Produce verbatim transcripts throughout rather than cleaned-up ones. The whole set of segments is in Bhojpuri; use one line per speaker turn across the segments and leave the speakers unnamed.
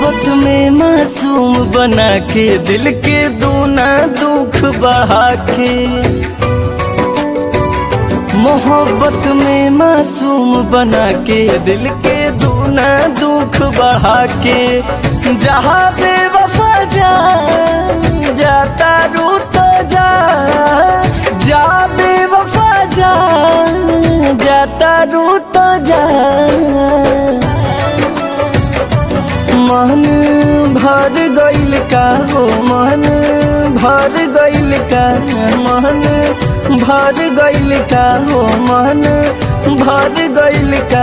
मोहब्बत में मासूम बना के दिल के दूना दुख बहा के, मोहब्बत में मासूम बना के दिल के दूना दुख बहा के, जहाँ बेवफा जा जाता रू तो जा, जा बेवफा जा जाता रू तो जा। मन भर गइल का हो, मन भर गइल का, मन भर गइल का हो, मन भर गइल का।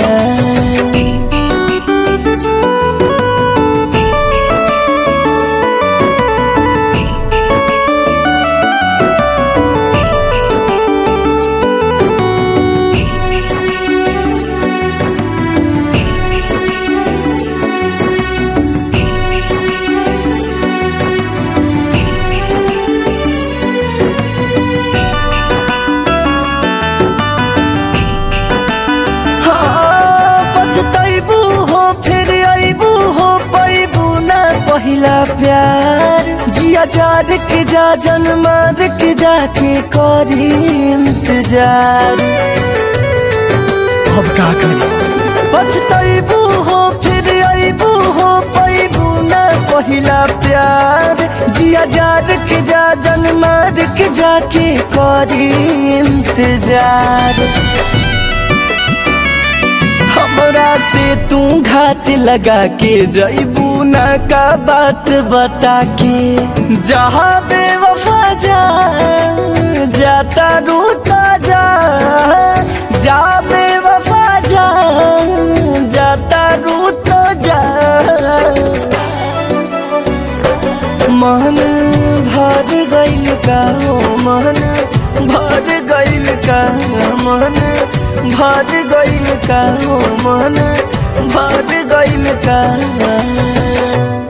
पछतैबू हो फिर अबू हो पैबू ना पहिला प्यार, जिया जार के जा जन मार के जाके करी इंतजार। अब का करी? पछतैबू हो फिर अबू हो पैबू ना पहिला प्यार, जिया जार के जा जन मार के जाके करी इंतजार। हमरा से तू घाट लगा के जैबू ना का बात बता के, जहाँ बेवफा जा जाता रूता जा, जा बेवफा जा जाता रूता जा। मन भर गइल का हो, मन भर गइल का, मन भर गइल का हो, मन भर गइल का।